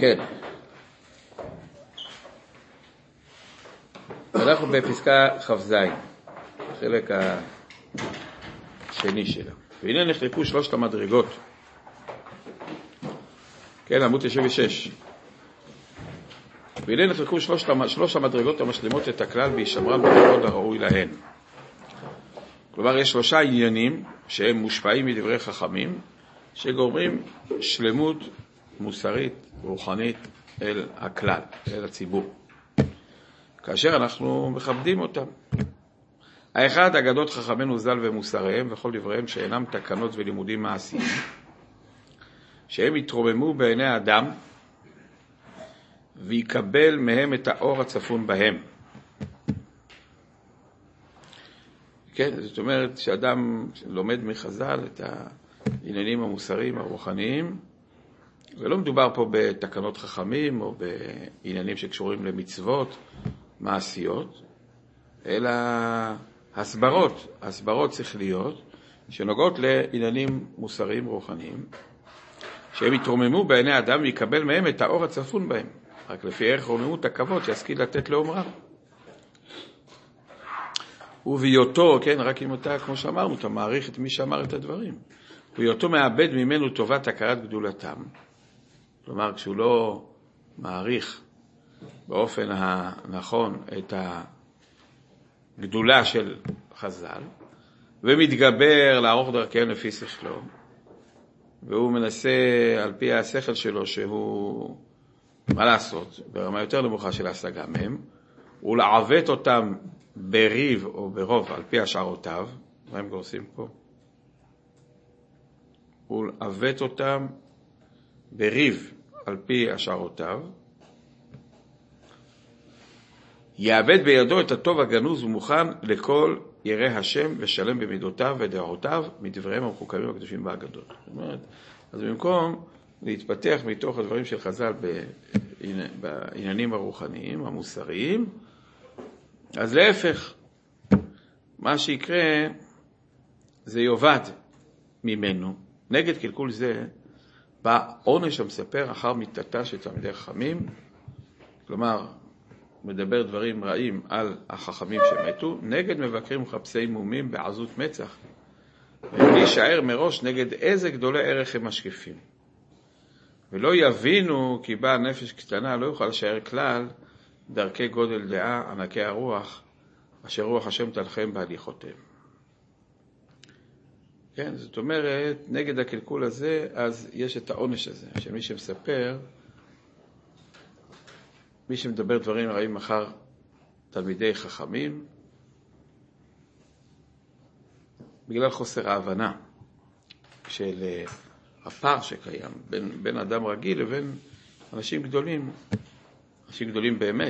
כן. אנחנו בפסקה כ"ז, החלק השני שלה. והנה נחלקו שלושת המדרגות. כן, עמוד 96. והנה נחלקו שלוש המדרגות המשלימות את הכלל וישמרן בכבוד הראוי להן. כלומר, יש שלושה עניינים שהם מושפעים מדברי חכמים, שגורמים שלמות מוסרית, רוחנית, אל הכלל, אל הציבור. כאשר אנחנו מכבדים אותם. האחד, אגדות חכמינו ז"ל ומוסריהם וכל דבריהם שאינם תקנות ולימודים מעשיים, שהם יתרוממו בעיני האדם ויקבל מהם את האור הצפון בהם. כן, זאת אומרת שאדם לומד מחז"ל את העניינים המוסריים הרוחניים, ולא מדובר פה בתקנות חכמים או בעניינים שקשורים למצוות מעשיות, אלא הסברות שכליות שנוגעות לעניינים מוסריים רוחניים, שהם יתרוממו בעיני האדם ויקבל מהם את האור הצפון בהם, רק לפי ערך רוממות הכבוד שישכיל לתת לאומרם. ובהיותו, כן, רק אם אתה, כמו שאמרנו, אתה מעריך את מי שאמר את הדברים, ובהיותו מאבד ממנו טובת הכרת גדולתם, כלומר כשהוא לא מעריך באופן הנכון את הגדולה של חז"ל, ומתגבר לערוך דרכיהם לפי שכלו, והוא מנסה על פי השכל שלו שהוא, מה לעשות, ברמה יותר נמוכה של השגה מהם, הוא לעוות אותם בריב או ברוב על פי השערותיו. מה הם גורסים פה? הוא לעוות אותם בריב על פי השערותיו, יאבד בידו את הטוב הגנוז ומוכן לכל ירא השם ושלם במידותיו ודעותיו מדבריהם המחוכמים הקדושים באגדות. זאת אומרת, אז במקום להתפתח מתוך הדברים של חז"ל בעניינים הרוחניים, המוסריים, אז להפך, מה שיקרה זה יובד ממנו. נגד קלקול זה בא עונש המספר אחר מיתתה של תלמידי חכמים, כלומר, מדבר דברים רעים על החכמים שמתו, נגד מבקרים מחפשי מומים בעזות מצח, ולהישאר מראש נגד איזה גדולי ערך הם משקיפים. ולא יבינו כי באה נפש קטנה לא יוכל לשער כלל דרכי גודל דעה ענקי הרוח, אשר רוח השם תלכם בהליכותיהם. כן, זאת אומרת, נגד הקלקול הזה, אז יש את העונש הזה, שמי שמספר, מי שמדבר דברים רעים אחר תלמידי חכמים, בגלל חוסר ההבנה של הפער שקיים בין אדם רגיל לבין אנשים גדולים, אנשים גדולים באמת,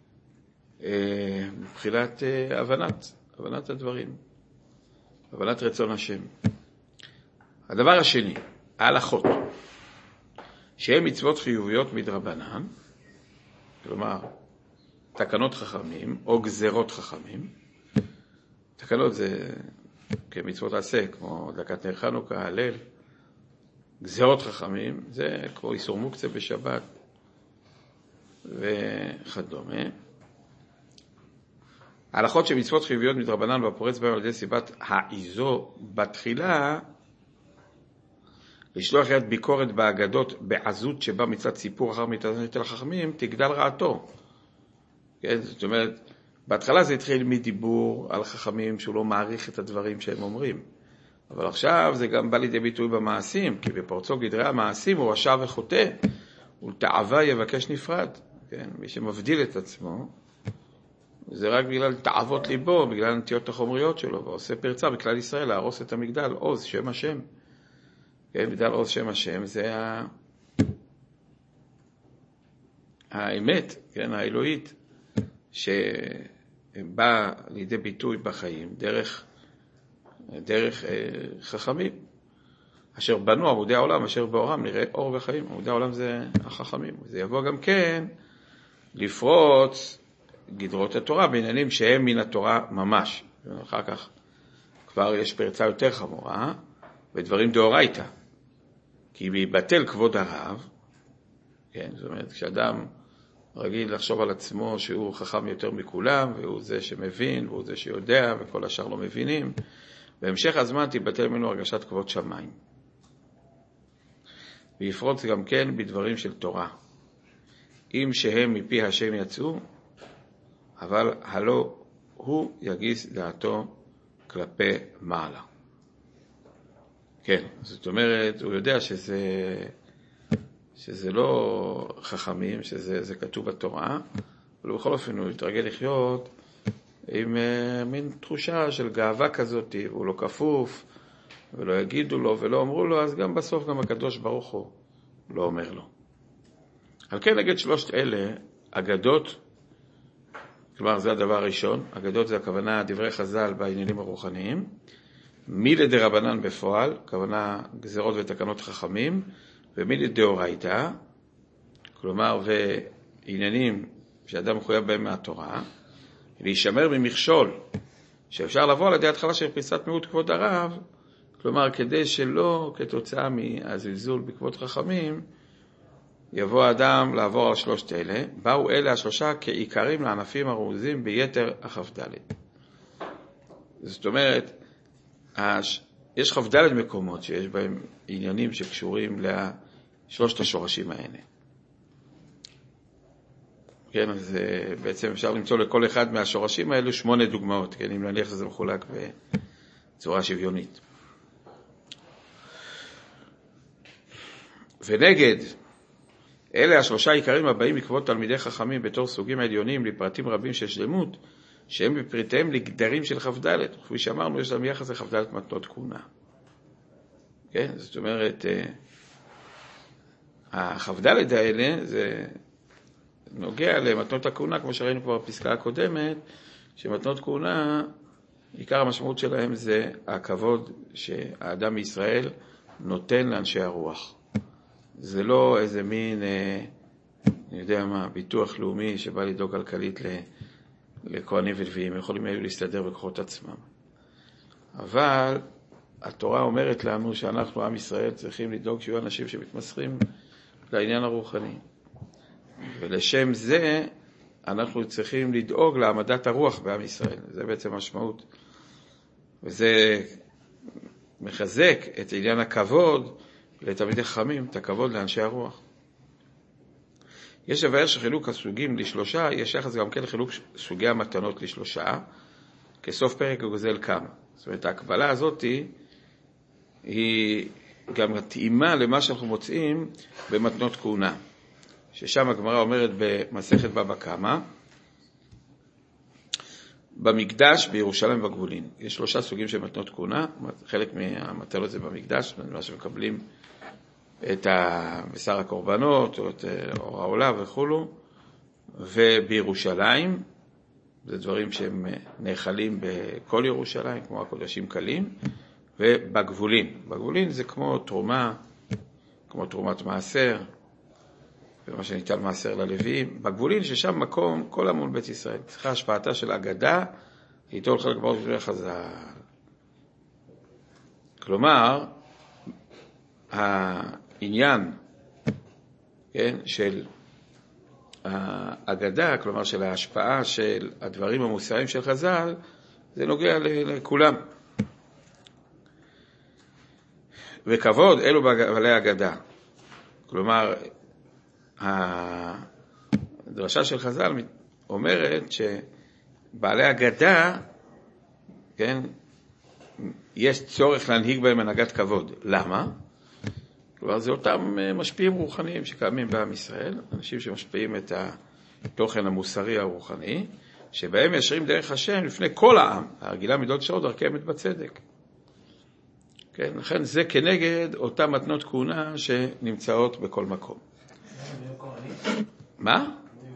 מבחינת הבנת הדברים, הבנת רצון השם. הדבר השני, ההלכות, שהן מצוות חיוביות מדרבנן, כלומר, תקנות חכמים או גזרות חכמים. תקנות זה כמצוות עשה, כמו דקת נר חנוכה, הלל. גזרות חכמים זה כמו איסור מוקצה בשבת וכדומה. ההלכות שמצוות חיוביות מדרבנן והפורץ בהם על ידי סיבת העיזו בתחילה, לשלוח יד ביקורת באגדות בעזות שבה מצד סיפור אחר מתת החכמים, תגדל רעתו. כן? זאת אומרת, בהתחלה זה התחיל מדיבור על חכמים שהוא לא מעריך את הדברים שהם אומרים. אבל עכשיו זה גם בא לידי ביטוי במעשים, כי בפורצו גדרי המעשים הוא רשע וחוטא, ולתאווה יבקש נפרד. כן? מי שמבדיל את עצמו, זה רק בגלל תאוות ליבו, בגלל הנטיות החומריות שלו, ועושה פרצה בכלל ישראל להרוס את המגדל, עוז, שם השם. כן, מגדל עוז שם השם, זה האמת, כן, האלוהית, שבאה לידי ביטוי בחיים, דרך חכמים, אשר בנו עמודי העולם, אשר באורם נראה אור וחיים. עמודי העולם זה החכמים. זה יבוא גם כן לפרוץ גדרות התורה בעניינים שהם מן התורה ממש. ואחר כך כבר יש פרצה יותר חמורה, ודברים דאורייתא. כי ביבטל כבוד הרב, כן, זאת אומרת, כשאדם רגיל לחשוב על עצמו שהוא חכם יותר מכולם, והוא זה שמבין, והוא זה שיודע, וכל השאר לא מבינים, בהמשך הזמן תיבטל ממנו הרגשת כבוד שמיים. ויפרוץ גם כן בדברים של תורה. אם שהם מפי השם יצאו, אבל הלא הוא יגיס דעתו כלפי מעלה. כן, זאת אומרת, הוא יודע שזה לא חכמים, שזה כתוב בתורה, אבל בכל אופן הוא יתרגל לחיות עם מין תחושה של גאווה כזאת, והוא לא כפוף, ולא יגידו לו ולא אמרו לו, אז גם בסוף גם הקדוש ברוך הוא לא אומר לו. על כן נגד שלושת אלה, אגדות, כלומר זה הדבר הראשון, אגדות זה הכוונה דברי חז"ל בעניינים הרוחניים, מילי דרבנן בפועל, כוונה גזרות ותקנות חכמים, ומילי דאורייתא, כלומר ועניינים שאדם מחויב בהם מהתורה, להישמר ממכשול, שאפשר לבוא על ידי התחלה של פריסת מיעוט כבוד הרב, כלומר כדי שלא כתוצאה מהזלזול בכבוד חכמים, יבוא האדם לעבור על שלושת אלה, באו אלה השלושה כעיקרים לענפים הרמוזים ביתר הכ"ד. זאת אומרת, יש כ"ד מקומות שיש בהם עניינים שקשורים לשלושת השורשים האלה. כן, אז בעצם אפשר למצוא לכל אחד מהשורשים האלו 8 דוגמאות, כן, אם נניח שזה מחולק בצורה שוויונית. ונגד, אלה השלושה עיקרים הבאים מכבוד תלמידי חכמים בתור סוגים עליונים לפרטים רבים של שלמות, שהם בפריטיהם לגדרים של כ"ד. כפי שאמרנו, יש להם יחס לכ"ד מתנות כהונה. כן, זאת אומרת, הכ"ד האלה זה נוגע למתנות הכהונה, כמו שראינו כבר בפסקה הקודמת, שמתנות כהונה, עיקר המשמעות שלהם זה הכבוד שהאדם מישראל נותן לאנשי הרוח. זה לא איזה מין, אני יודע מה, ביטוח לאומי שבא לדאוג כלכלית לכהנים ולוויים, יכולים היו להסתדר בכוחות עצמם. אבל התורה אומרת לנו שאנחנו, עם ישראל, צריכים לדאוג שיהיו אנשים שמתמסרים לעניין הרוחני. ולשם זה אנחנו צריכים לדאוג להעמדת הרוח בעם ישראל. זה בעצם המשמעות. וזה מחזק את עניין הכבוד לתלמידי חכמים, את הכבוד לאנשי הרוח. יש לבאר שחילוק הסוגים לשלושה, יש יחס גם כן לחילוק סוגי המתנות לשלושה, כסוף פרק הגוזל כמה. זאת אומרת, ההקבלה הזאת היא גם התאימה למה שאנחנו מוצאים במתנות כהונה. ששם הגמרא אומרת במסכת בבא קמא, במקדש בירושלים ובגבולין. יש 3 סוגים של מתנות כהונה, חלק מהמתנות זה במקדש, מה שמקבלים את בשר הקורבנות, או את אור העולה וכולו, ובירושלים, זה דברים שהם נאכלים בכל ירושלים, כמו הקודשים קלים, ובגבולין. בגבולין זה כמו תרומה, כמו תרומת מעשר, ומה שניתן מעשר ללוויים. בגבולין ששם מקום כל המון בית ישראל. צריכה השפעתה של אגדה, איתו הולכה לגמור דברי חז"ל. כלומר, העניין, כן, של האגדה, כלומר של ההשפעה של הדברים המוסריים של חז"ל, זה נוגע לכולם. וכבוד אלו בעלי אגדה. כלומר, הדרשה של חז"ל אומרת שבעלי אגדה, כן, יש צורך להנהיג בהם הנהגת כבוד. למה? כלומר, זה אותם משפיעים רוחניים שקיימים בעם ישראל, אנשים שמשפיעים את התוכן המוסרי הרוחני, שבהם ישרים דרך השם לפני כל העם, הרגילה מידות שעות דרכי אמת בצדק. כן, לכן זה כנגד אותם מתנות כהונה שנמצאות בכל מקום. מה?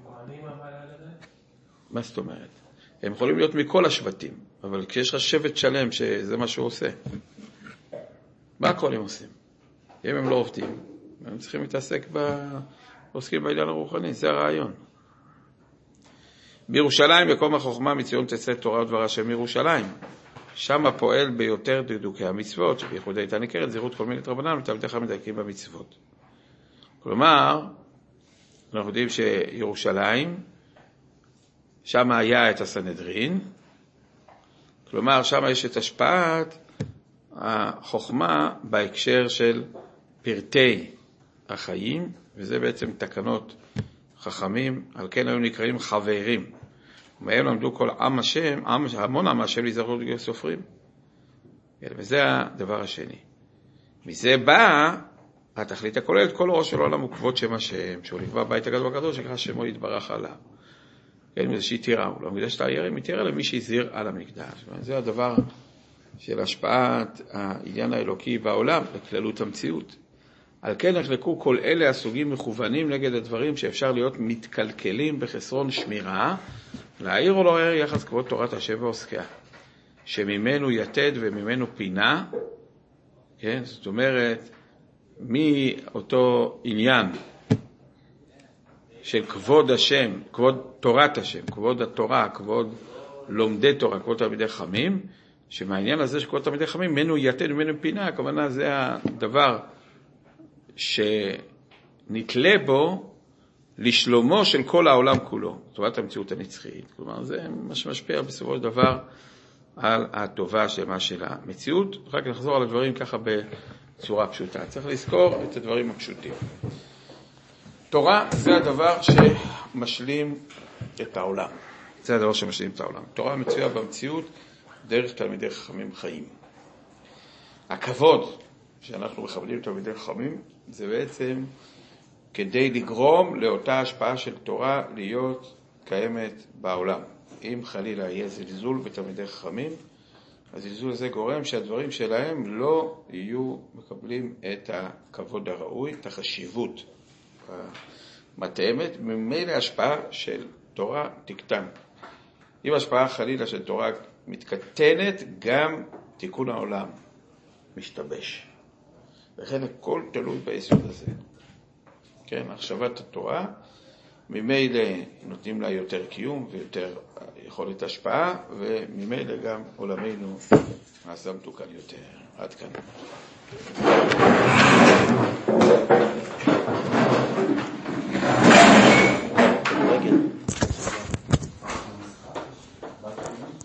מה זאת אומרת? הם יכולים להיות מכל השבטים, אבל כשיש לך שבט שלם שזה מה שהוא עושה, מה הכל הם עושים? אם הם לא עובדים, הם צריכים להתעסק עוסקים בעניין הרוחני, זה הרעיון. בירושלים, מקום החוכמה, מציון תצא תורה ודבר השם מירושלים. שם הפועל ביותר דקדוקי המצוות, שבייחוד הייתה ניכרת זהירות כל מיני רבנן, ותלמידי חכמים מדייקים במצוות. כלומר, אנחנו יודעים שירושלים, שם היה את הסנהדרין, כלומר שם יש את השפעת החוכמה בהקשר של פרטי החיים, וזה בעצם תקנות חכמים, על כן היו נקראים חברים. ומהם למדו כל עם השם, המון עם השם להיזכרו להיות סופרים. וזה הדבר השני. מזה בא התכלית הכוללת, כל ראש של העולם הוא כבוד שם השם, שהוא נקבע בית הגדול והקדוש, שקרא שמו יתברך עליו. כן, וזה שהתירה, הוא לא מקדש את העיירים, מתירה למי שהזהיר על המקדש. זה הדבר של השפעת העניין האלוקי בעולם, לכללות המציאות. על כן נחלקו כל אלה הסוגים מכוונים נגד הדברים שאפשר להיות מתקלקלים בחסרון שמירה, להעיר או לא העיר יחס כבוד תורת השם ועוסקיה, שממנו יתד וממנו פינה, כן? זאת אומרת, מאותו עניין של כבוד השם, כבוד תורת השם, כבוד התורה, כבוד לומדי תורה, כבוד תלמידי חכמים, שמהעניין הזה של כבוד תלמידי חכמים, ממנו יתד וממנו פינה, הכוונה זה הדבר שנתלה בו לשלומו של כל העולם כולו, טובת המציאות הנצחית. כלומר, זה מה שמשפיע בסופו של דבר על הטובה שלמה של המציאות. רק נחזור על הדברים ככה בצורה פשוטה. צריך לזכור את הדברים הפשוטים. תורה זה הדבר שמשלים את העולם. זה הדבר שמשלים את העולם. תורה מצויה במציאות דרך תלמידי חכמים חיים. הכבוד שאנחנו מכבדים תלמידי חכמים זה בעצם כדי לגרום לאותה השפעה של תורה להיות קיימת בעולם. אם חלילה יהיה זלזול בתלמידי חכמים, הזלזול הזה גורם שהדברים שלהם לא יהיו מקבלים את הכבוד הראוי, את החשיבות המתאמת, ממילא השפעה של תורה תקטן. אם השפעה חלילה של תורה מתקטנת, גם תיקון העולם משתבש. לכן הכל תלוי ביסוד הזה. כן, החשבת התורה, ממילא נותנים לה יותר קיום ויותר יכולת השפעה, וממילא גם עולמנו נעשה מתוקן יותר. עד כאן.